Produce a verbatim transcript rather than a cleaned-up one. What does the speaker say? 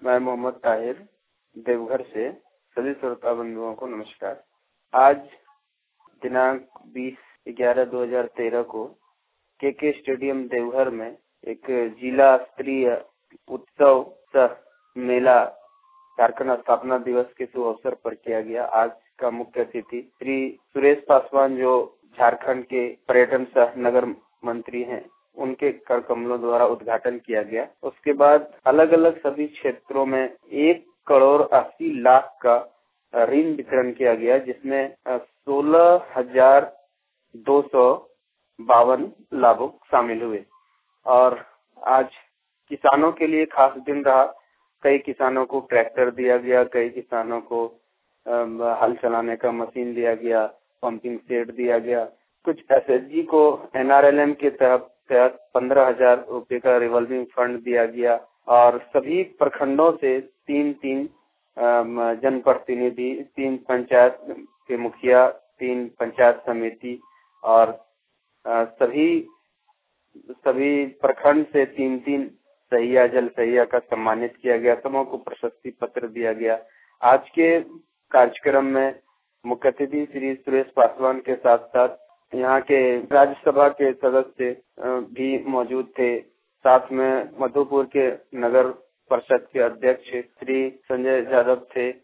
मैं मोहम्मद ताहिर देवघर से सभी श्रोता बंधुओं को नमस्कार। आज दिनांक बीस ग्यारह दो हजार तेरह को के के स्टेडियम देवघर में एक जिला स्तरीय उत्सव सह मेला झारखंड स्थापना दिवस के शुभ अवसर पर किया गया। आज का मुख्य अतिथि श्री सुरेश पासवान, जो झारखंड के पर्यटन सह नगर मंत्री हैं, उनके कर कमलों द्वारा उद्घाटन किया गया। उसके बाद अलग अलग सभी क्षेत्रों में एक करोड़ अस्सी लाख का ऋण वितरण किया गया, जिसमें सोलह हजार दो सौ बावन लाभुक शामिल हुए। और आज किसानों के लिए खास दिन रहा। कई किसानों को ट्रैक्टर दिया गया, कई किसानों को हल चलाने का मशीन दिया गया, पंपिंग सेट दिया गया। कुछ एस एच जी को एन आर एल एम के तहत तहत पंद्रह हजार रूपए का रिवॉल्विंग फंड दिया गया। और सभी प्रखंडों से तीन तीन जनप्रतिनिधि, तीन पंचायत के मुखिया, तीन पंचायत समिति और सभी सभी प्रखंड से तीन तीन सहिया जल सहिया का सम्मानित किया गया। सबों को प्रशस्ति पत्र दिया गया। आज के कार्यक्रम में मुख्य अतिथि श्री सुरेश पासवान के साथ साथ यहाँ के राज्यसभा के सदस्य भी मौजूद थे। साथ में मधुपुर के नगर परिषद के अध्यक्ष श्री संजय यादव थे।